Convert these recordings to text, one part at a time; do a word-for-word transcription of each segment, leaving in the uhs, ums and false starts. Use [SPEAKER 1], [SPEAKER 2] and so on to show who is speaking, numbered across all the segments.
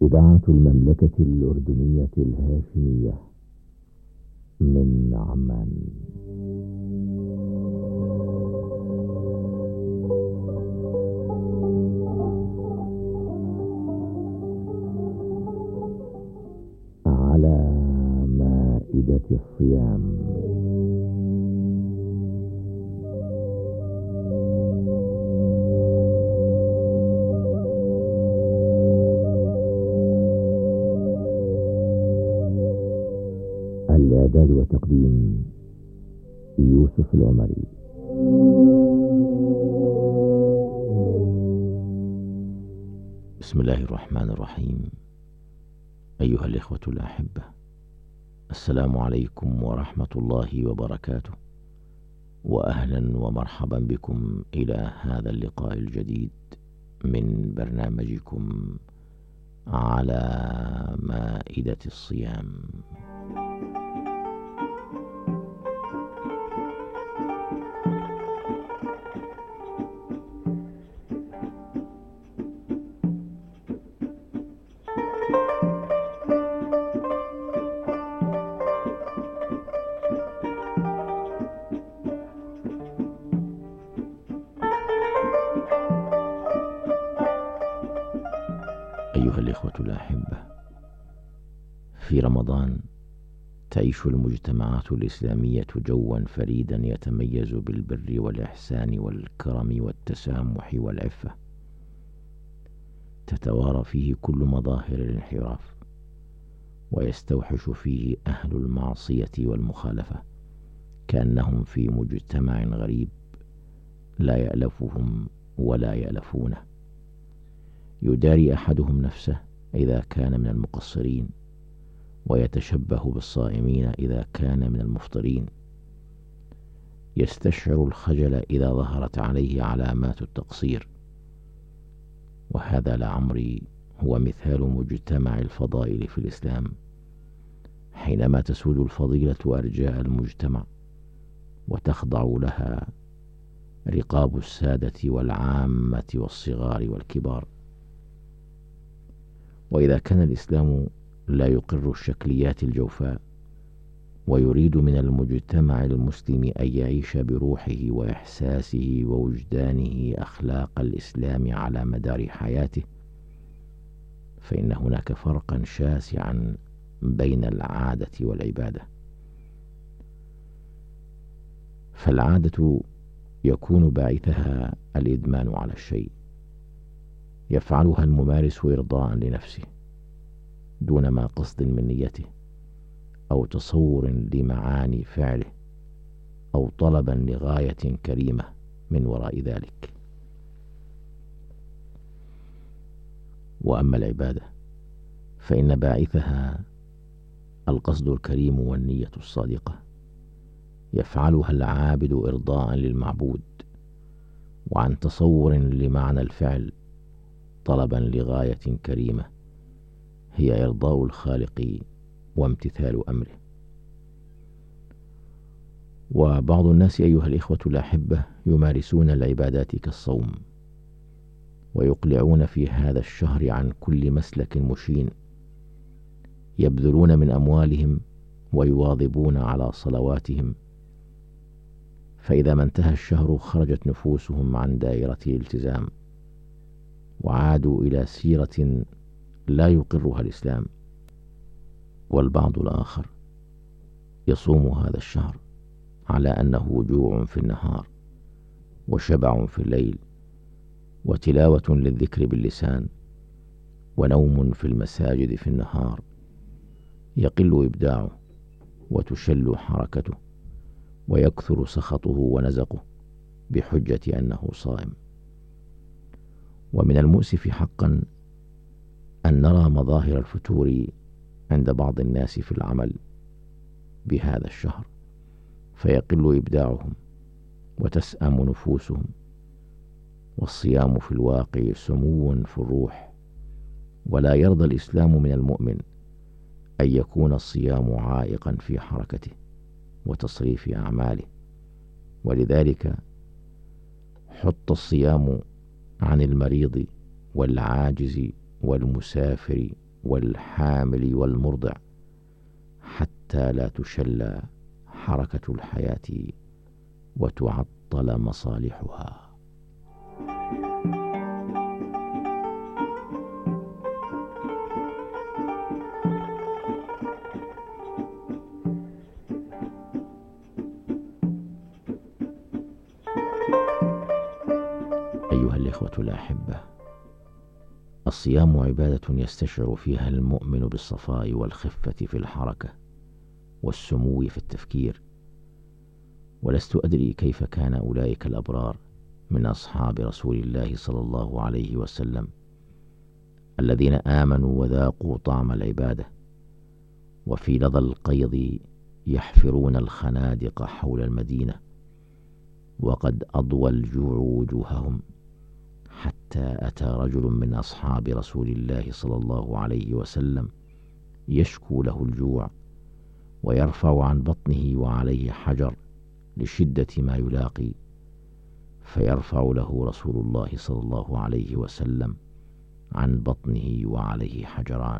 [SPEAKER 1] إذاعة المملكة الأردنية الهاشمية من عمان. على مائدة الصيام. الإعداد وتقديم يوسف العمري.
[SPEAKER 2] بسم الله الرحمن الرحيم. أيها الإخوة الأحبة، السلام عليكم ورحمة الله وبركاته، وأهلا ومرحبا بكم إلى هذا اللقاء الجديد من برنامجكم على مائدة الصيام. أيها الإخوة الأحبة، في رمضان تعيش المجتمعات الإسلامية جوا فريدا يتميز بالبر والإحسان والكرم والتسامح والعفة، تتوارى فيه كل مظاهر الانحراف، ويستوحش فيه أهل المعصية والمخالفة كأنهم في مجتمع غريب لا يألفهم ولا يألفونه. يداري أحدهم نفسه إذا كان من المقصرين، ويتشبه بالصائمين إذا كان من المفطرين. يستشعر الخجل إذا ظهرت عليه علامات التقصير، وهذا لعمري هو مثال مجتمع الفضائل في الإسلام، حينما تسود الفضيلة أرجاء المجتمع وتخضع لها رقاب السادة والعامة والصغار والكبار. وإذا كان الإسلام لا يقر الشكليات الجوفاء، ويريد من المجتمع المسلم أن يعيش بروحه وإحساسه ووجدانه أخلاق الإسلام على مدار حياته، فإن هناك فرقا شاسعا بين العادة والعبادة. فالعادة يكون باعثها الإدمان على الشيء، يفعلها الممارس إرضاء لنفسه دون ما قصد من نيته، أو تصور لمعاني فعله، أو طلبا لغاية كريمة من وراء ذلك. وأما العبادة فإن باعثها القصد الكريم والنية الصادقة، يفعلها العابد إرضاء للمعبود، وعن تصور لمعنى الفعل طلبا لغاية كريمة هي إرضاء الخالق وامتثال أمره. وبعض الناس أيها الإخوة الأحبة يمارسون العبادات كالصوم، ويقلعون في هذا الشهر عن كل مسلك مشين، يبذلون من أموالهم ويواظبون على صلواتهم، فإذا ما انتهى الشهر خرجت نفوسهم عن دائرة الالتزام، وعادوا إلى سيرة لا يقرها الإسلام. والبعض الآخر يصوم هذا الشهر على أنه جوع في النهار، وشبع في الليل، وتلاوة للذكر باللسان، ونوم في المساجد في النهار، يقل إبداعه وتشل حركته، ويكثر سخطه ونزقه بحجة أنه صائم. ومن المؤسف حقا أن نرى مظاهر الفتور عند بعض الناس في العمل بهذا الشهر، فيقل إبداعهم وتسأم نفوسهم. والصيام في الواقع سمو في الروح، ولا يرضى الإسلام من المؤمن أن يكون الصيام عائقا في حركته وتصريف أعماله. ولذلك حط الصيام عن المريض والعاجز والمسافر والحامل والمرضع، حتى لا تشل حركة الحياة وتعطل مصالحها. أيها الإخوة الأحبة، الصيام عبادة يستشعر فيها المؤمن بالصفاء والخفة في الحركة والسمو في التفكير. ولست أدري كيف كان أولئك الأبرار من أصحاب رسول الله صلى الله عليه وسلم الذين آمنوا وذاقوا طعم العبادة، وفي لظى القيض يحفرون الخنادق حول المدينة، وقد أضوى الجوع وجوههم، حتى أتى رجل من أصحاب رسول الله صلى الله عليه وسلم يشكو له الجوع ويرفع عن بطنه وعليه حجر لشدة ما يلاقي، فيرفع له رسول الله صلى الله عليه وسلم عن بطنه وعليه حجران.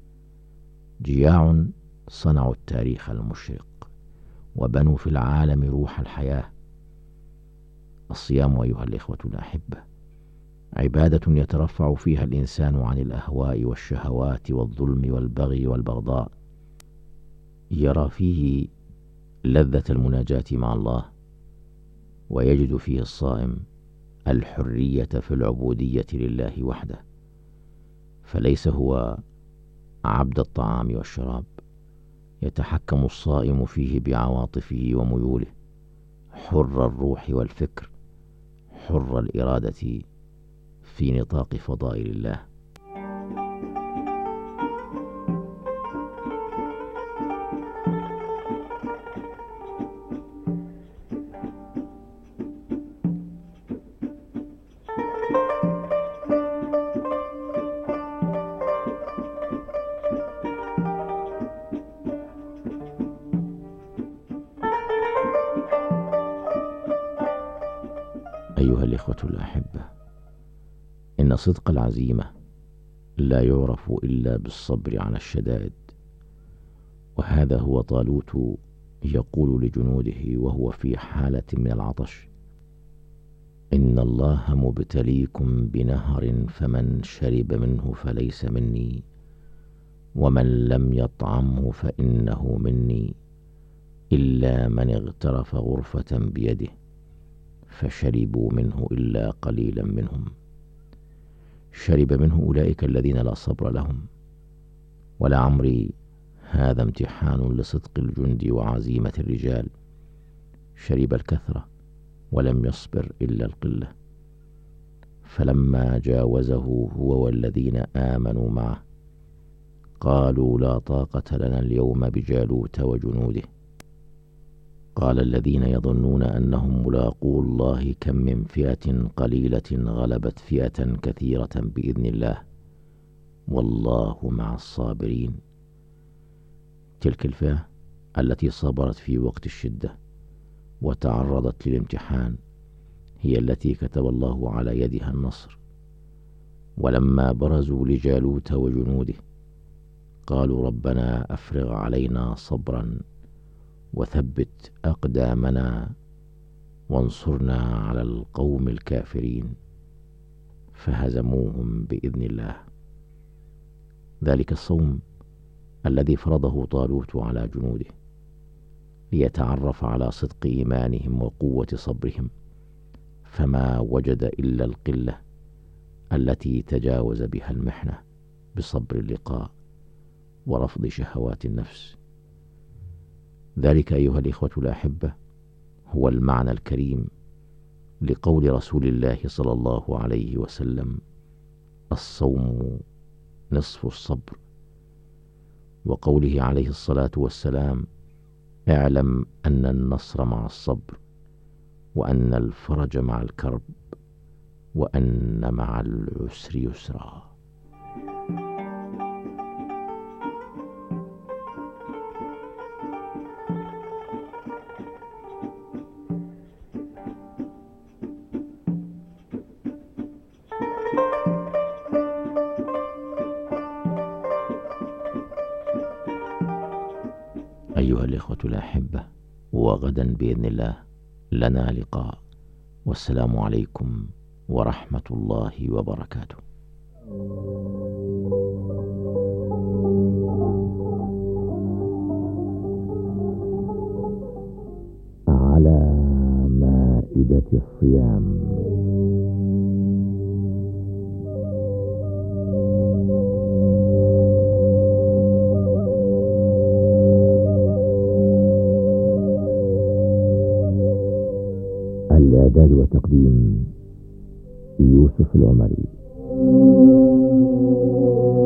[SPEAKER 2] جياع صنعوا التاريخ المشرق وبنوا في العالم روح الحياة. الصيام أيها الإخوة الأحبة عبادة يترفع فيها الإنسان عن الأهواء والشهوات والظلم والبغي والبغضاء، يرى فيه لذة المناجاة مع الله، ويجد فيه الصائم الحرية في العبودية لله وحده، فليس هو عبد الطعام والشراب، يتحكم الصائم فيه بعواطفه وميوله، حر الروح والفكر، حر الإرادة في نطاق فضائل الله. أيها الإخوة الأحبة، إن صدق العزيمة لا يعرف إلا بالصبر على الشدائد، وهذا هو طالوت يقول لجنوده وهو في حالة من العطش: إن الله مبتليكم بنهر فمن شرب منه فليس مني، ومن لم يطعمه فإنه مني، إلا من اغترف غرفة بيده فشربوا منه إلا قليلا منهم. شرب منه أولئك الذين لا صبر لهم. ولعمري هذا امتحان لصدق الجند وعزيمة الرجال. شرب الكثرة ولم يصبر إلا القلة، فلما جاوزه هو والذين آمنوا معه قالوا لا طاقة لنا اليوم بجالوت وجنوده. قال الذين يظنون أنهم ملاقو الله كم من فئة قليلة غلبت فئة كثيرة بإذن الله، والله مع الصابرين. تلك الفئة التي صبرت في وقت الشدة وتعرضت للامتحان هي التي كتب الله على يدها النصر. ولما برزوا لجالوت وجنوده قالوا ربنا أفرغ علينا صبرا وثبت أقدامنا وانصرنا على القوم الكافرين، فهزموهم بإذن الله. ذلك الصوم الذي فرضه طالوت على جنوده ليتعرف على صدق إيمانهم وقوة صبرهم، فما وجد إلا القلة التي تجاوز بها المحنة بصبر اللقاء ورفض شهوات النفس. ذلك أيها الإخوة الأحبة هو المعنى الكريم لقول رسول الله صلى الله عليه وسلم: الصوم نصف الصبر، وقوله عليه الصلاة والسلام: اعلم أن النصر مع الصبر، وأن الفرج مع الكرب، وأن مع العسر يسرا. الإخوة الأحبة، وغدا بإذن الله لنا لقاء، والسلام عليكم ورحمة الله وبركاته.
[SPEAKER 1] على مائدة الصيام. الإعداد وتقديم يوسف العمري.